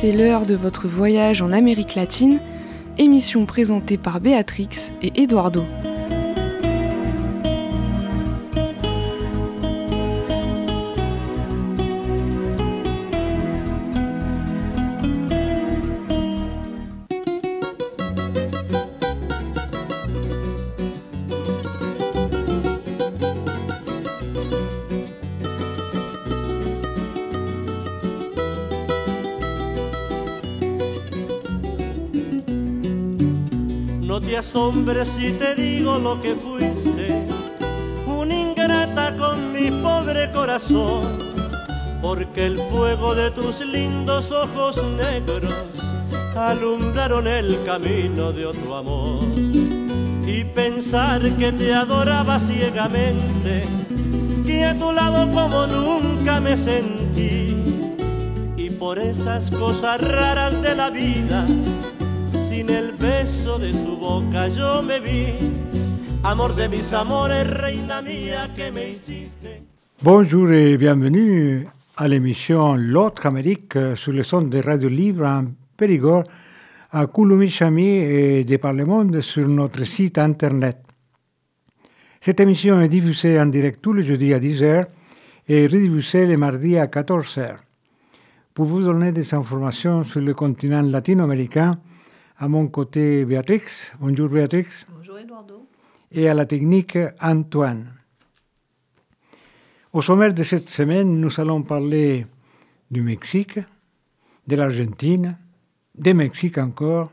c'est l'heure de votre voyage en Amérique latine, émission présentée par Béatrix et Eduardo. No te asombres si te digo lo que fuiste, una ingrata con mi pobre corazón, porque el fuego de tus lindos ojos negros alumbraron el camino de otro amor. Y pensar que te adoraba ciegamente, que a tu lado como nunca me sentí, y por esas cosas raras de la vida, sin el beso de su boca yo me vi, amor de mis amores, reina mía que me hiciste. Bonjour et bienvenue à l'émission L'autre Amérique sur le son de Radio Libre en Périgord, à Coulommiers-Chamy et de par le monde sur notre site internet. Cette émission est diffusée en direct tous les jeudis à 10h et rediffusée les mardis à 14h. Pour vous donner des informations sur le continent latino-américain, à mon côté, Béatrix. Bonjour Béatrix. Bonjour Eduardo. Et à la technique, Antoine. Au sommaire de cette semaine, nous allons parler du Mexique, de l'Argentine, du Mexique encore,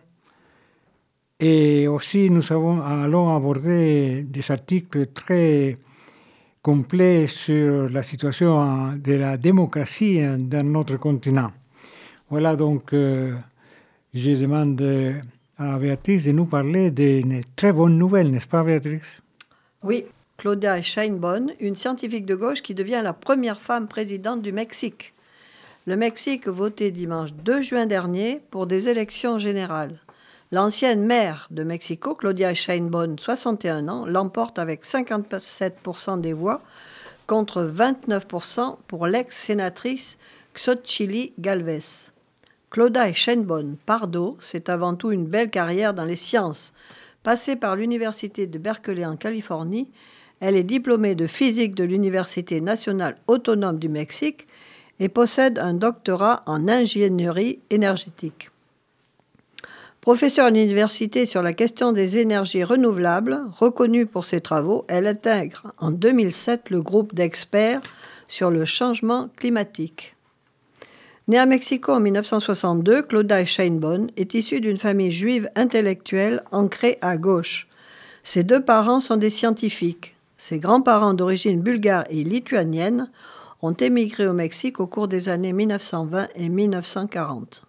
et aussi nous allons aborder des articles très complets sur la situation de la démocratie dans notre continent. Voilà donc... Je demande à Béatrix de nous parler d'une très bonne nouvelle, n'est-ce pas Béatrix? Oui, Claudia Sheinbaum, une scientifique de gauche qui devient la première femme présidente du Mexique. Le Mexique votait dimanche 2 juin dernier pour des élections générales. L'ancienne maire de Mexico, Claudia Sheinbaum, 61 ans, l'emporte avec 57% des voix contre 29% pour l'ex-sénatrice Xochitl Gálvez. Claudia Sheinbaum Pardo, c'est avant tout une belle carrière dans les sciences. Passée par l'université de Berkeley en Californie, elle est diplômée de physique de l'Université nationale autonome du Mexique et possède un doctorat en ingénierie énergétique. Professeure à l'université sur la question des énergies renouvelables, reconnue pour ses travaux, elle intègre en 2007 le groupe d'experts sur le changement climatique. Née à Mexico en 1962, Claudia Sheinbaum est issue d'une famille juive intellectuelle ancrée à gauche. Ses deux parents sont des scientifiques. Ses grands-parents d'origine bulgare et lituanienne ont émigré au Mexique au cours des années 1920 et 1940.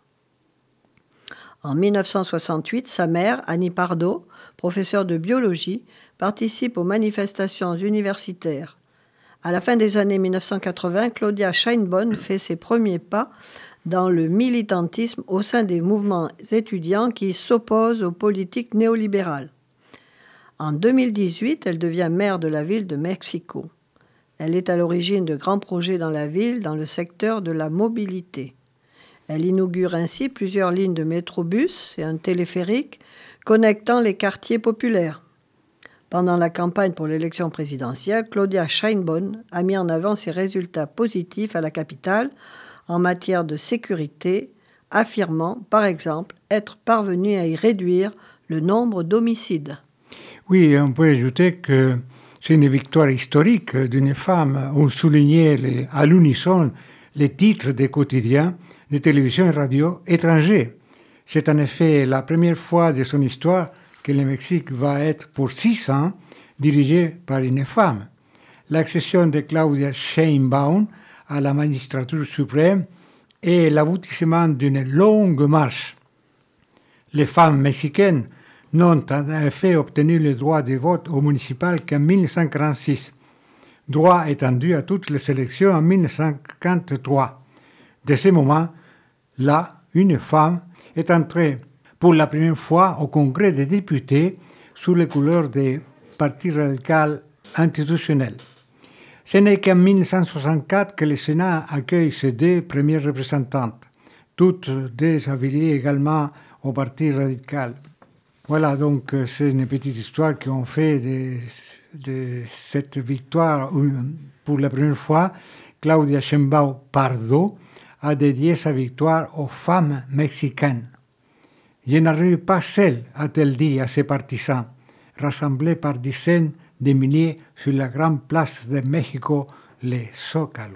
En 1968, sa mère, Annie Pardo, professeure de biologie, participe aux manifestations universitaires. À la fin des années 1980, Claudia Sheinbaum fait ses premiers pas dans le militantisme au sein des mouvements étudiants qui s'opposent aux politiques néolibérales. En 2018, elle devient maire de la ville de Mexico. Elle est à l'origine de grands projets dans la ville dans le secteur de la mobilité. Elle inaugure ainsi plusieurs lignes de métrobus et un téléphérique connectant les quartiers populaires. Pendant la campagne pour l'élection présidentielle, Claudia Sheinbaum a mis en avant ses résultats positifs à la capitale en matière de sécurité, affirmant, par exemple, être parvenue à y réduire le nombre d'homicides. Oui, on peut ajouter que c'est une victoire historique d'une femme. On soulignait à l'unisson les titres des quotidiens, de télévision et radio étrangers. C'est en effet la première fois de son histoire que le Mexique va être pour 6 ans dirigé par une femme. L'accession de Claudia Sheinbaum à la magistrature suprême est l'aboutissement d'une longue marche. Les femmes mexicaines n'ont en effet obtenu le droit de vote au municipal qu'en 1946, droit étendu à toutes les élections en 1953. De ce moment-là, une femme est entrée pour la première fois au Congrès des députés sous les couleurs des partis radicaux institutionnels. Ce n'est qu'en 1964 que le Sénat accueille ses 2 premières représentantes. toutes désaffiliées également au Parti radical. Voilà, donc c'est une petite histoire qu'on fait de cette victoire. Pour la première fois, Claudia Sheinbaum Pardo a dédié sa victoire aux femmes mexicaines. Je n'arrive pas seul, a-t-elle dit à ses partisans, rassemblés par dizaines de milliers sur la grande place de Mexico, le Zócalo.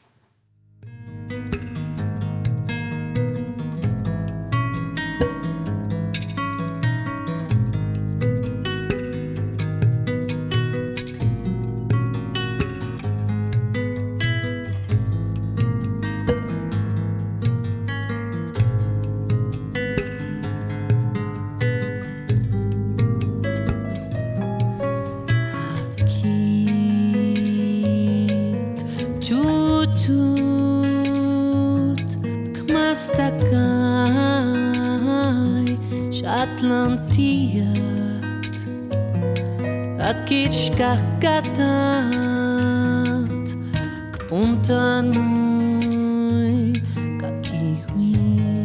Akit shkakatat kpuntanui kakihui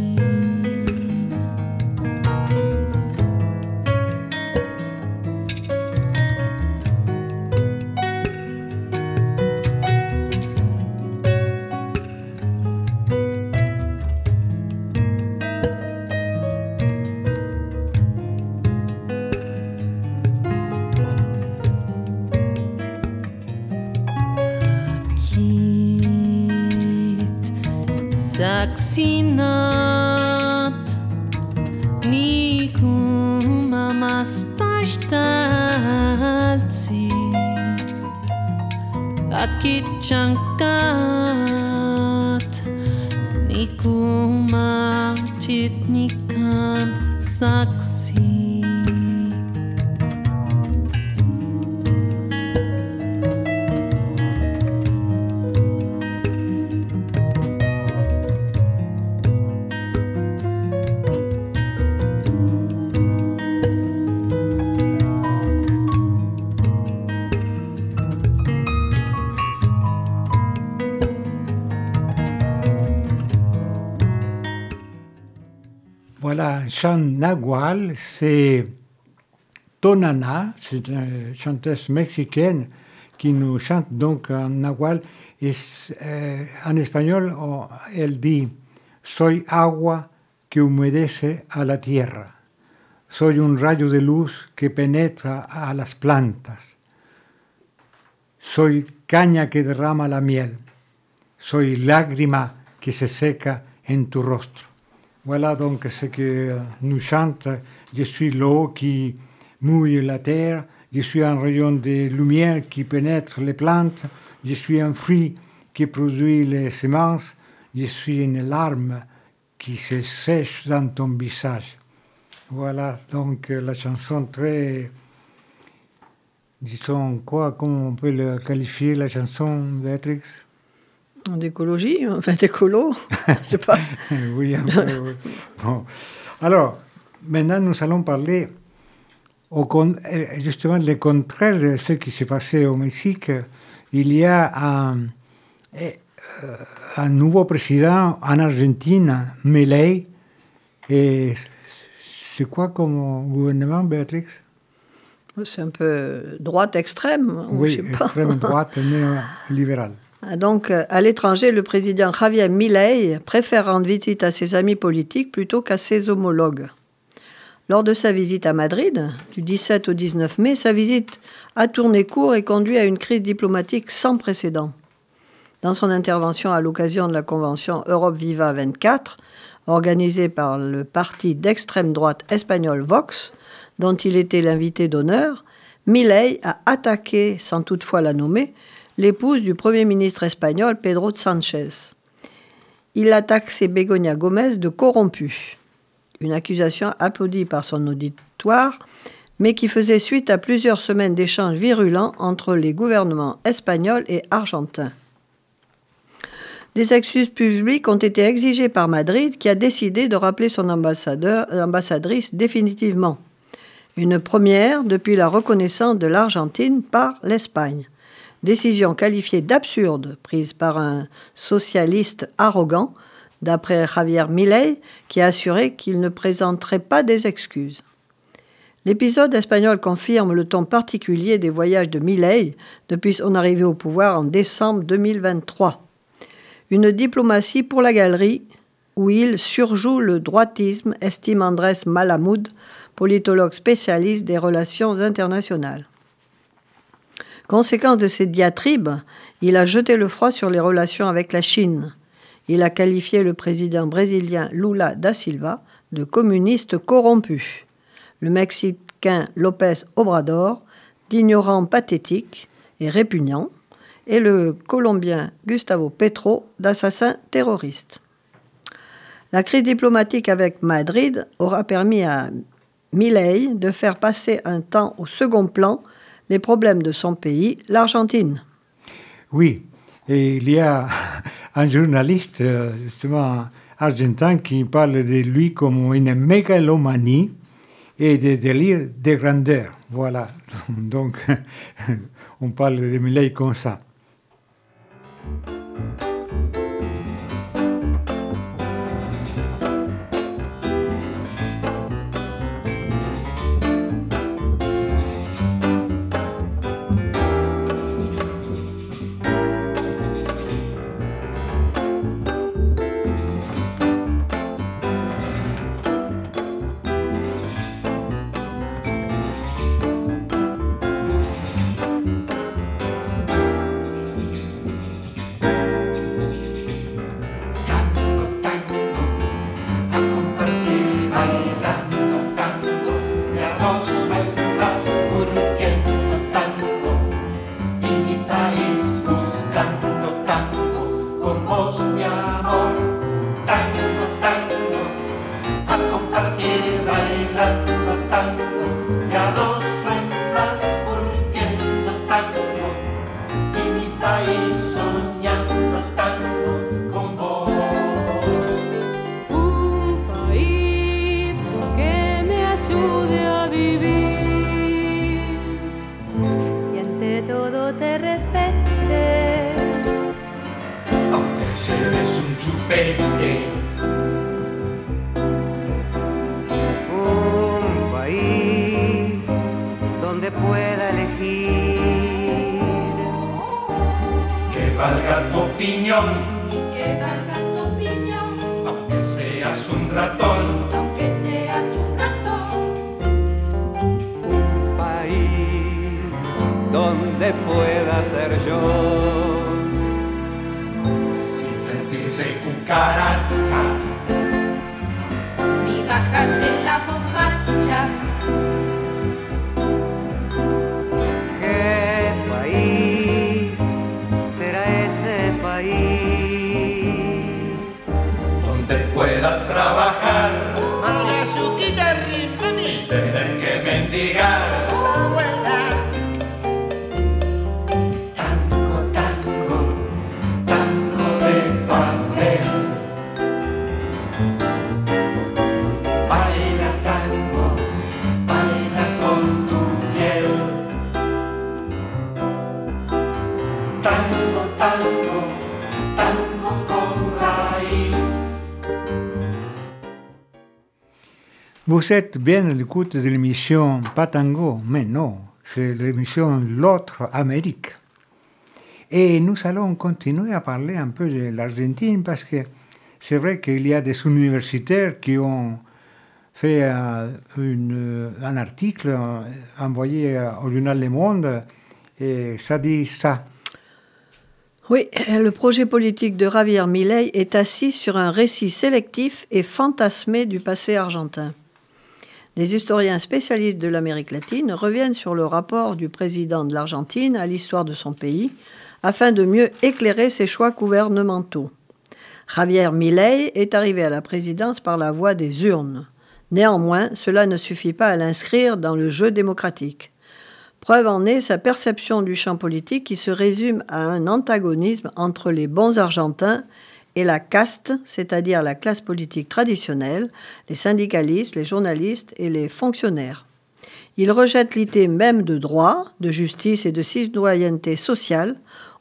Saksinat nikuma mastashtalzi Akit chankat nikuma chitnikan saksi Voilà, un chant nahual, c'est Tonana, c'est une chanteuse mexicaine qui nous chante donc en nahual. Et en espagnol, elle dit « Soy agua que humedece a la tierra. Soy un rayo de luz que penetra a las plantas. Soy caña que derrama la miel. Soy lágrima que se seca en tu rostro. » Voilà donc ce que nous chante. Je suis l'eau qui mouille la terre, je suis un rayon de lumière qui pénètre les plantes, je suis un fruit qui produit les semences, je suis une larme qui se sèche dans ton visage. Voilà donc la chanson très... Disons quoi, comment on peut le qualifier la chanson, Béatrix? D'écologie, enfin d'écolo, je sais pas. Oui, un peu, oui. Bon. Alors, maintenant, nous allons parler justement le contraire de ce qui s'est passé au Mexique. Il y a un nouveau président en Argentine, Milei. Et c'est quoi comme gouvernement, Béatrix? C'est un peu droite extrême, oui, je sais pas. Extrême droite, néolibérale. Donc, à l'étranger, le président Javier Milei préfère rendre visite à ses amis politiques plutôt qu'à ses homologues. Lors de sa visite à Madrid, du 17 au 19 mai, sa visite a tourné court et conduit à une crise diplomatique sans précédent. Dans son intervention à l'occasion de la convention Europe Viva 24, organisée par le parti d'extrême droite espagnol Vox, dont il était l'invité d'honneur, Milei a attaqué, sans toutefois la nommer, l'épouse du Premier ministre espagnol Pedro Sánchez. Il a taxé Begoña Gómez de corrompue, une accusation applaudie par son auditoire, mais qui faisait suite à plusieurs semaines d'échanges virulents entre les gouvernements espagnols et argentins. Des excuses publiques ont été exigées par Madrid, qui a décidé de rappeler son ambassadrice définitivement. Une première depuis la reconnaissance de l'Argentine par l'Espagne. Décision qualifiée d'absurde, prise par un socialiste arrogant, d'après Javier Milei, qui a assuré qu'il ne présenterait pas des excuses. L'épisode espagnol confirme le ton particulier des voyages de Milei depuis son arrivée au pouvoir en décembre 2023. Une diplomatie pour la galerie où il surjoue le droitisme, estime Andrés Malamud, politologue spécialiste des relations internationales. Conséquence de ces diatribes, il a jeté le froid sur les relations avec la Chine. Il a qualifié le président brésilien Lula da Silva de communiste corrompu, le Mexicain López Obrador d'ignorant pathétique et répugnant, et le Colombien Gustavo Petro d'assassin terroriste. La crise diplomatique avec Madrid aura permis à Milei de faire passer un temps au second plan les problèmes de son pays, l'Argentine. Oui, et il y a un journaliste justement argentin qui parle de lui comme une mégalomanie et des délires de grandeur. Voilà, donc on parle de Milei comme ça. Un país donde pueda elegir, que valga tu opinión, y que valga tu opinión, aunque seas un ratón. aunque seas un ratón. un país donde pueda ser yo, Sin sentirse cucaracha, Ni bajarte la bombacha. ¿qué país será ese país? donde puedas trabajar sin tener que mendigar. Tango, tango, tango de papel. Baila tango, baila con tu piel. Tango, tango, tango con raíz. Vous êtes bien à l'écoute de l'émission Pas Tango, mais non, c'est l'émission L'autre Amérique. Et nous allons continuer à parler un peu de l'Argentine parce que c'est vrai qu'il y a des universitaires qui ont fait un article envoyé au journal Le Monde et ça dit ça. Oui, le projet politique de Javier Milei est assis sur un récit sélectif et fantasmé du passé argentin. Des historiens spécialistes de l'Amérique latine reviennent sur le rapport du président de l'Argentine à l'histoire de son pays afin de mieux éclairer ses choix gouvernementaux. Javier Milei est arrivé à la présidence par la voie des urnes. Néanmoins, cela ne suffit pas à l'inscrire dans le jeu démocratique. Preuve en est sa perception du champ politique qui se résume à un antagonisme entre les bons Argentins et la caste, c'est-à-dire la classe politique traditionnelle, les syndicalistes, les journalistes et les fonctionnaires. Il rejette l'idée même de droit, de justice et de citoyenneté sociale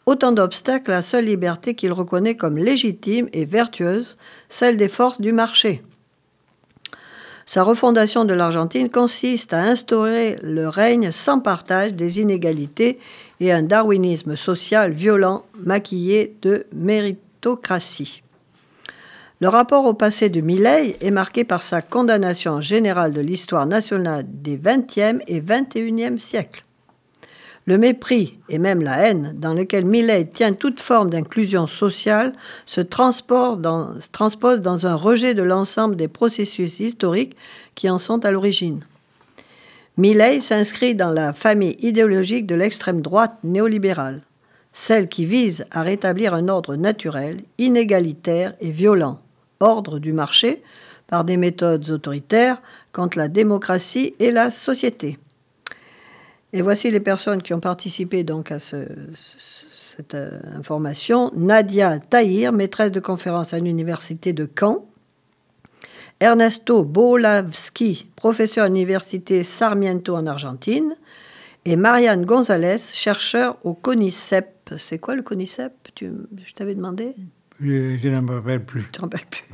Autant d'obstacles à la seule liberté qu'il reconnaît comme légitime et vertueuse, celle des forces du marché. Sa refondation de l'Argentine consiste à instaurer le règne sans partage des inégalités et un darwinisme social violent maquillé de méritocratie. Le rapport au passé de Milei est marqué par sa condamnation générale de l'histoire nationale des XXe et XXIe siècles. Le mépris et même la haine dans lequel Milei tient toute forme d'inclusion sociale se transpose dans un rejet de l'ensemble des processus historiques qui en sont à l'origine. Milei s'inscrit dans la famille idéologique de l'extrême droite néolibérale, celle qui vise à rétablir un ordre naturel, inégalitaire et violent, ordre du marché, par des méthodes autoritaires contre la démocratie et la société. Et voici les personnes qui ont participé donc à cette information. Nadia Tahir, maîtresse de conférence à l'université de Caen. Ernesto Bolavski, professeur à l'université Sarmiento en Argentine. Et Marianne González, chercheur au CONICET. C'est quoi le CONICET ? Je t'avais demandé ? Je ne me rappelle plus. Tu ne te rappelles plus.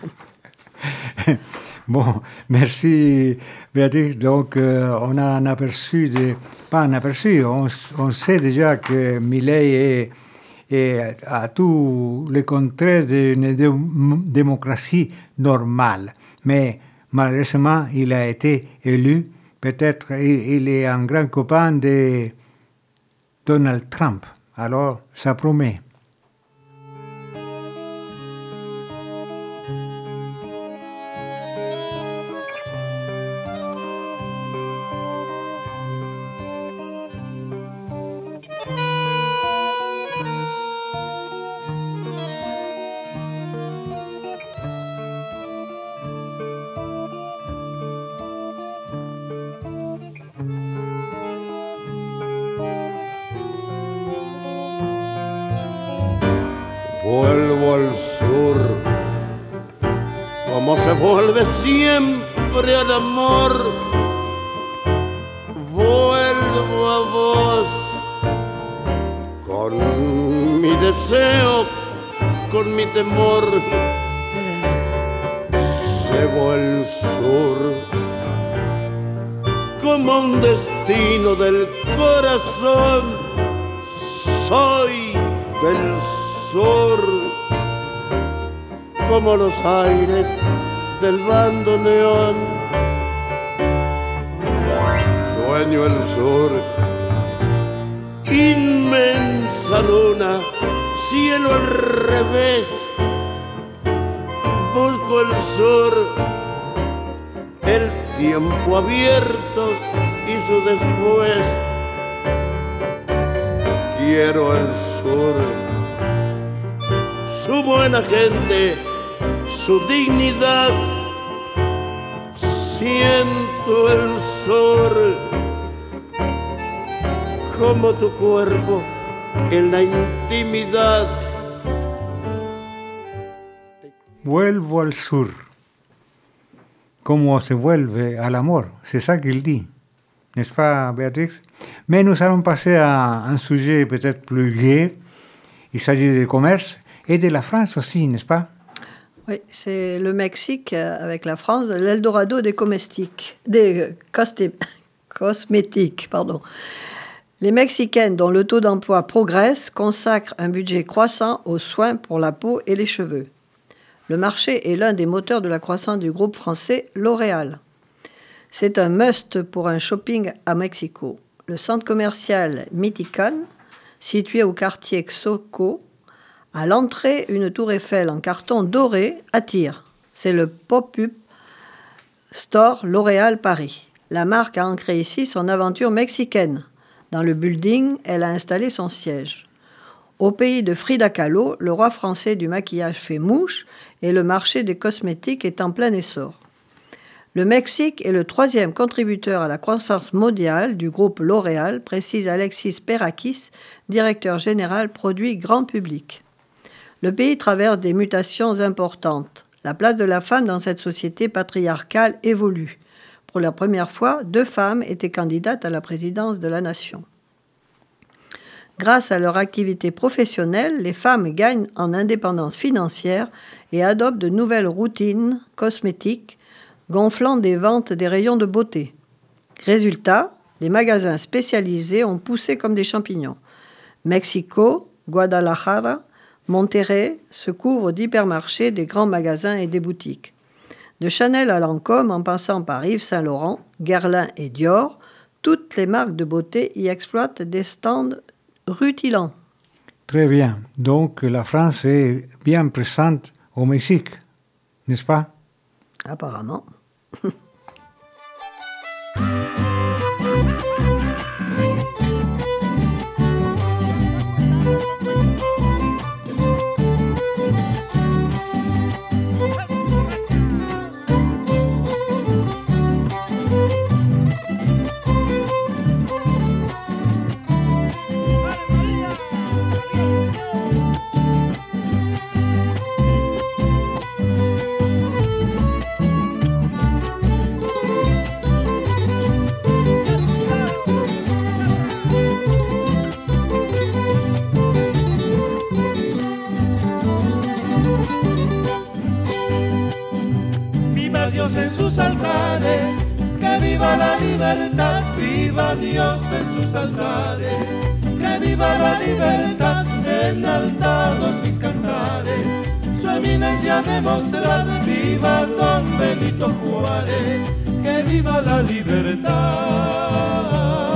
Bon, merci Béatrice. Donc, on a un aperçu, pas un aperçu, on sait déjà que Milei est à tout le contraire d'une démocratie normale. Mais malheureusement, il a été élu. Peut-être il est un grand copain de Donald Trump. Alors, ça promet. Vuelvo al sur, como se vuelve siempre al amor. Vuelvo a vos, con mi deseo, con mi temor. Llevo el sur, como un destino del corazón. Soy del sur, como los aires del bandoneón. Sueño el sur, inmensa luna, cielo al revés. Busco el sur, el tiempo abierto y su después. Quiero el sur, su buena gente, su dignidad. Siento el sur, como tu cuerpo en la intimidad. Vuelvo al sur, como se vuelve al amor. C'est ça qu'il dit, n'est-ce pas, Béatrix? Mais nous allons passer à un sujet peut-être plus gai. Il s'agit du commerce et de la France aussi, n'est-ce pas? Oui, c'est le Mexique avec la France, l'Eldorado des cosmétiques. Les Mexicaines, dont le taux d'emploi progresse, consacrent un budget croissant aux soins pour la peau et les cheveux. Le marché est l'un des moteurs de la croissance du groupe français L'Oréal. C'est un must pour un shopping à Mexico. Le centre commercial Mitican, situé au quartier Xoco, à l'entrée, une tour Eiffel en carton doré attire. C'est le pop-up store L'Oréal Paris. La marque a ancré ici son aventure mexicaine. Dans le building, elle a installé son siège. Au pays de Frida Kahlo, le roi français du maquillage fait mouche et le marché des cosmétiques est en plein essor. Le Mexique est le 3e contributeur à la croissance mondiale du groupe L'Oréal, précise Alexis Perakis, directeur général produits grand public. Le pays traverse des mutations importantes. La place de la femme dans cette société patriarcale évolue. Pour la première fois, 2 femmes étaient candidates à la présidence de la nation. Grâce à leur activité professionnelle, les femmes gagnent en indépendance financière et adoptent de nouvelles routines cosmétiques, gonflant des ventes des rayons de beauté. Résultat, les magasins spécialisés ont poussé comme des champignons. Mexico, Guadalajara, Monterrey se couvrent d'hypermarchés, des grands magasins et des boutiques. De Chanel à Lancôme, en passant par Yves Saint Laurent, Guerlain et Dior, toutes les marques de beauté y exploitent des stands rutilants. Très bien. Donc la France est bien présente au Mexique, n'est-ce pas? Apparemment. Dios en sus altares, que viva la libertad, viva Dios en sus altares, que viva la libertad, enaltados mis cantares, su eminencia demostrad, viva Don Benito Juárez, que viva la libertad.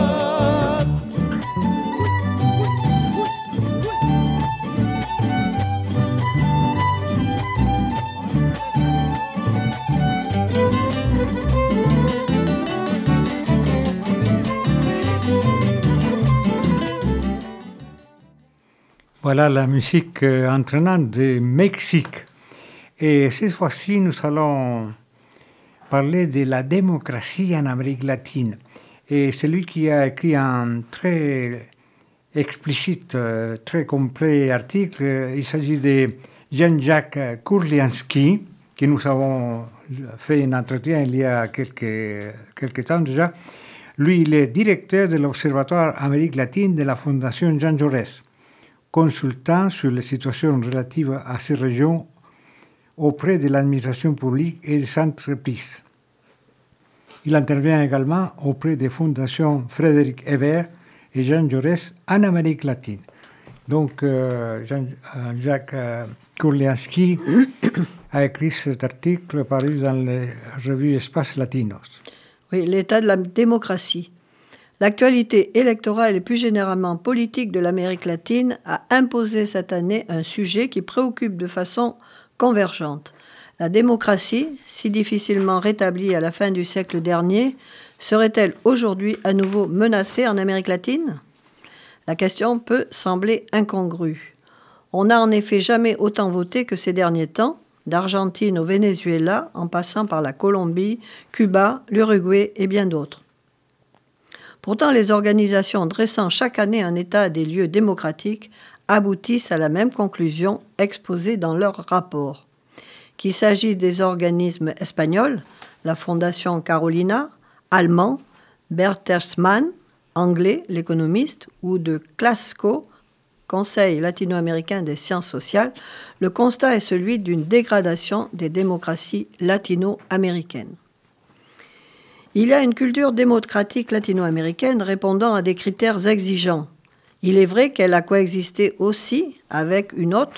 Voilà la musique entraînante du Mexique. Et cette fois-ci, nous allons parler de la démocratie en Amérique latine. Et celui qui a écrit un très explicite, très complet article, il s'agit de Jean-Jacques Kurlianski, que nous avons fait un entretien il y a quelques temps déjà. Lui, il est directeur de l'Observatoire Amérique latine de la Fondation Jean Jaurès, consultant sur les situations relatives à ces régions auprès de l'administration publique et des entreprises. Il intervient également auprès des fondations Frédéric Ebert et Jean Jaurès en Amérique latine. Donc, Jean-Jacques Kurlianski a écrit cet article paru dans la revue Espace Latinos. Oui, l'état de la démocratie. L'actualité électorale et plus généralement politique de l'Amérique latine a imposé cette année un sujet qui préoccupe de façon convergente. La démocratie, si difficilement rétablie à la fin du siècle dernier, serait-elle aujourd'hui à nouveau menacée en Amérique latine ? La question peut sembler incongrue. On n'a en effet jamais autant voté que ces derniers temps, d'Argentine au Venezuela, en passant par la Colombie, Cuba, l'Uruguay et bien d'autres. Pourtant, les organisations dressant chaque année un état des lieux démocratiques aboutissent à la même conclusion exposée dans leur rapport. Qu'il s'agisse des organismes espagnols, la Fondation Carolina, allemand, Bertelsmann, anglais, l'économiste, ou de CLASCO, Conseil latino-américain des sciences sociales, le constat est celui d'une dégradation des démocraties latino-américaines. Il y a une culture démocratique latino-américaine répondant à des critères exigeants. Il est vrai qu'elle a coexisté aussi avec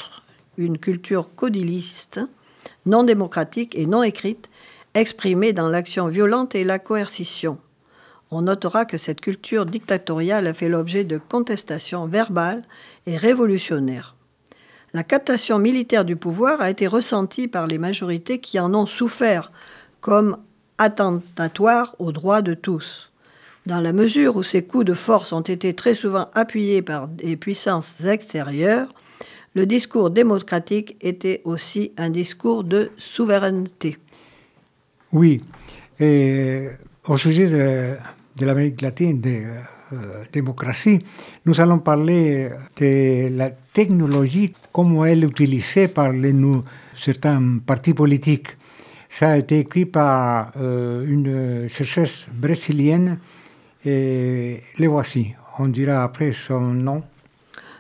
une culture codiliste, non démocratique et non écrite, exprimée dans l'action violente et la coercition. On notera que cette culture dictatoriale a fait l'objet de contestations verbales et révolutionnaires. La captation militaire du pouvoir a été ressentie par les majorités qui en ont souffert comme attentatoire aux droits de tous. Dans la mesure où ces coups de force ont été très souvent appuyés par des puissances extérieures, le discours démocratique était aussi un discours de souveraineté. Oui, et au sujet de l'Amérique latine, de démocratie, nous allons parler de la technologie, comment elle est utilisée par certains partis politiques. Ça a été écrit par une chercheuse brésilienne, et les voici. On dira après son nom.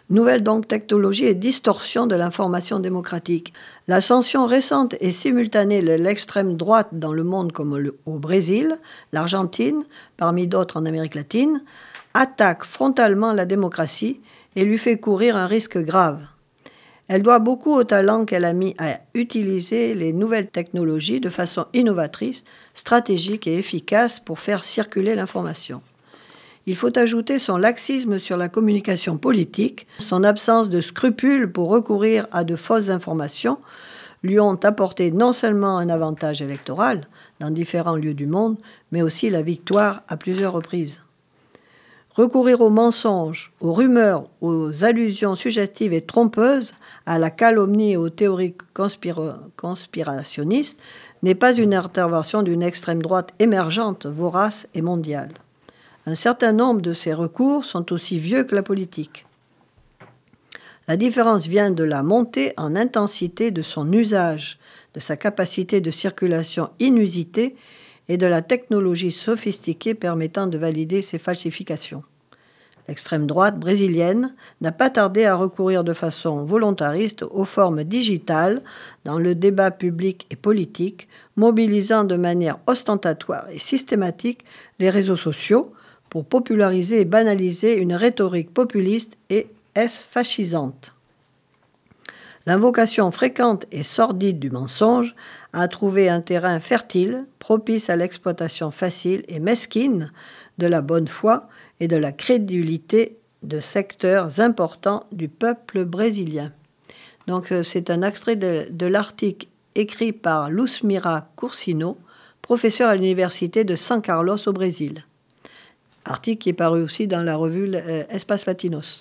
Nouvelle donc technologie et distorsion de l'information démocratique. L'ascension récente et simultanée de l'extrême droite dans le monde comme au Brésil, l'Argentine, parmi d'autres en Amérique latine, attaque frontalement la démocratie et lui fait courir un risque grave. Elle doit beaucoup au talent qu'elle a mis à utiliser les nouvelles technologies de façon innovatrice, stratégique et efficace pour faire circuler l'information. Il faut ajouter son laxisme sur la communication politique, son absence de scrupules pour recourir à de fausses informations lui ont apporté non seulement un avantage électoral dans différents lieux du monde, mais aussi la victoire à plusieurs reprises. Recourir aux mensonges, aux rumeurs, aux allusions suggestives et trompeuses, à la calomnie et aux théories conspirationnistes n'est pas une intervention d'une extrême droite émergente, vorace et mondiale. Un certain nombre de ces recours sont aussi vieux que la politique. La différence vient de la montée en intensité de son usage, de sa capacité de circulation inusitée et de la technologie sophistiquée permettant de valider ces falsifications. L'extrême droite brésilienne n'a pas tardé à recourir de façon volontariste aux formes digitales dans le débat public et politique, mobilisant de manière ostentatoire et systématique les réseaux sociaux pour populariser et banaliser une rhétorique populiste et fascisante. L'invocation fréquente et sordide du mensonge a trouvé un terrain fertile, propice à l'exploitation facile et mesquine de la bonne foi et de la crédulité de secteurs importants du peuple brésilien. Donc c'est un extrait de l'article écrit par Luzmira Cursino, professeur à l'université de San Carlos au Brésil. Article qui est paru aussi dans la revue Espace Latinos.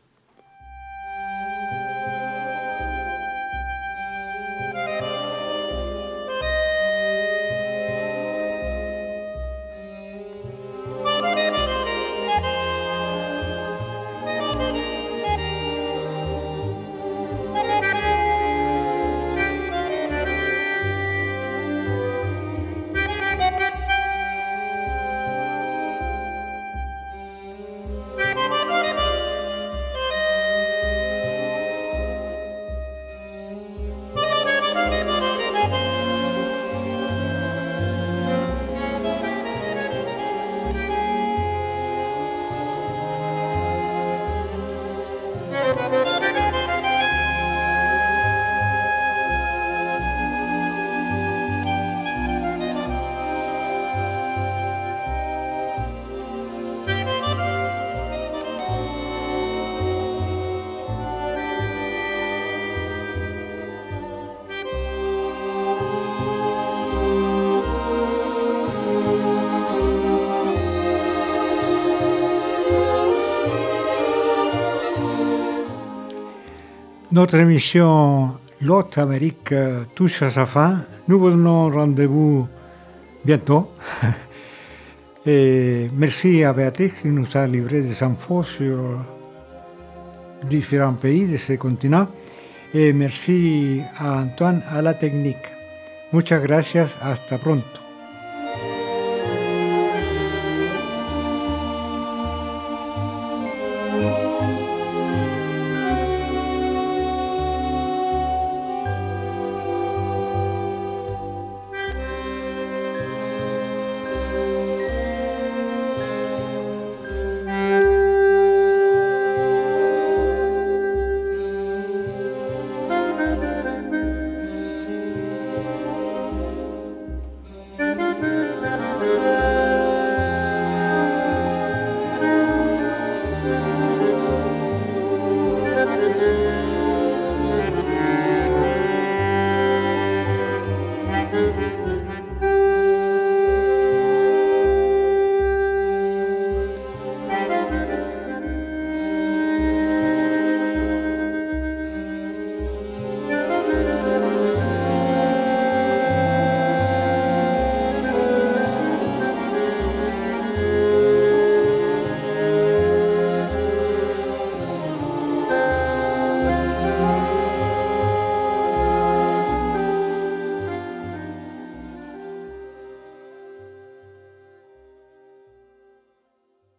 Notre émission L'autre Amérique touche à sa fin. Nous vous donnons rendez-vous bientôt. Et merci à Béatrice qui nous a livré des infos sur différents pays de ce continent. Et merci a Antoine à la technique. Muchas gracias. Hasta pronto.